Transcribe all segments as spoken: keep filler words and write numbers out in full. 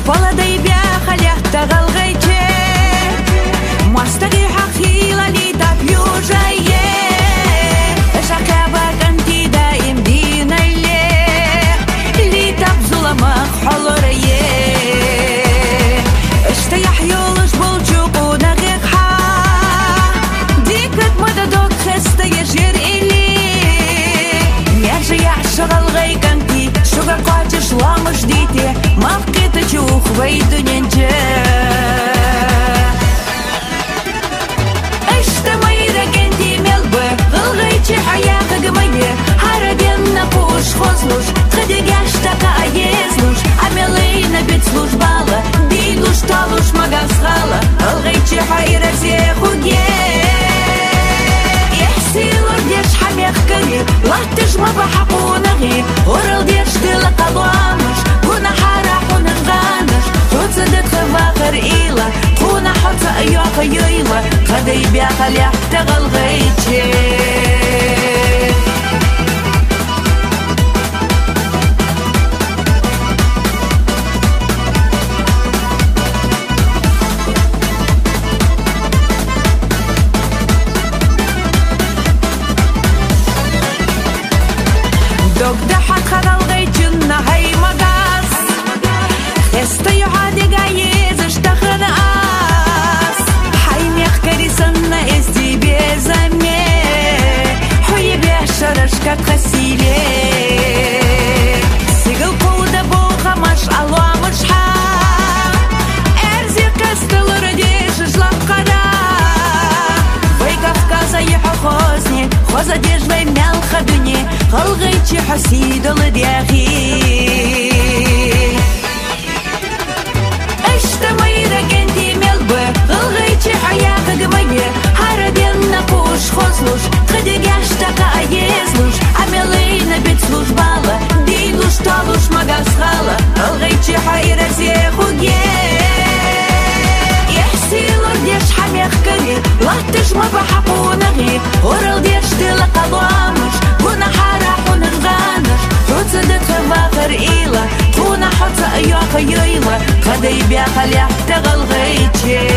Paladay biahalях tagalgayche Mastagi hakhila lita pyujaye Shakaba kantida imdinayle Lita bzulamah holoraye Ishtayah yolush bulchuku nagikha Dikat madadok khestaya jir ili Nержия shagalgay kanti Sugar qatish lamush dite Mavqita chuh vaydu nенче حياة قمية هربنا قوش خزلوش خدقاش تاكا يزلوش عملينا بتسلوش بالا ديلوش طالوش مقاس خالا الغيتش حيرة زيخو يحسيلو رديش حميخ كرير لاتش مبحقونا غير ورل ديش ديلا قلوامش كونا حراحونا نغانش توتصدت خفاخر إيلا كونا حوتا أيوكا يويلا خدي بياخا ليحتغل غيتشي Dog da hakal gaychunna hay magas Estoy hadi gayez shtakhna as Hay mekh karisanna esti bezame Hoy biasharash kat khasile Sigel qolda bu khamash alwamash ha Erzi kastalur desh shlab qara Vay Kavkaza yahkhosni khoza desh vay mel khaduni Qalgaychi hasidal diaghi Ishtamayra ganti melba Qalgaychi hayata gmaye Harabinna qush khoslush Khadigash taka ayezlush Amelayna bitslush bala Dilush talush magas khala Qalgaychi hayra zekhuge Yahsilur desh hamekh karir Lattish mabahaquna ghi Oral desh dila qalwamush Kuna حراحونا نغانش توتصدت خفاخر إيلا كونا حوتا أيوكا يويلا خدي بياخا ليحتغل غيتشي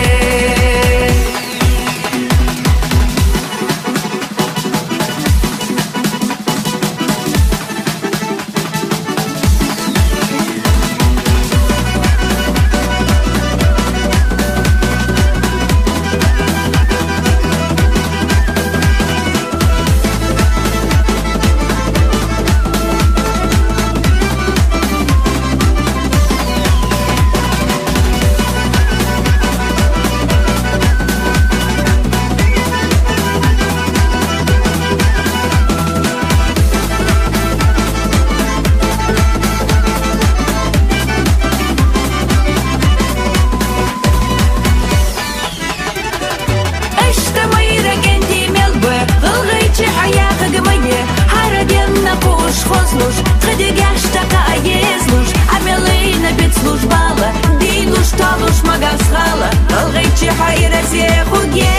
Khadigash taka ayezlush Amelayna bitslush bala Dilush talush magas khala Alghaychi hayra zekhuge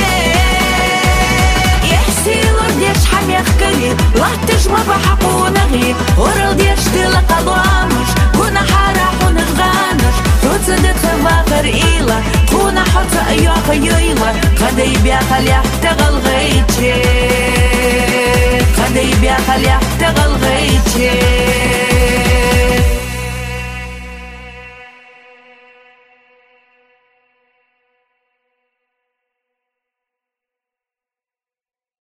Yahsilur desh hamekh karir Lattish mabahaquna ghi Oral desh dila qalwamush Kuna حراحونا نغانش توتصدت خفاخر إيلا كونا حوتا أيوكا يويلا خدي بياخا ليحتغل غيتشي خدي بياخا ليحتغل غيتشي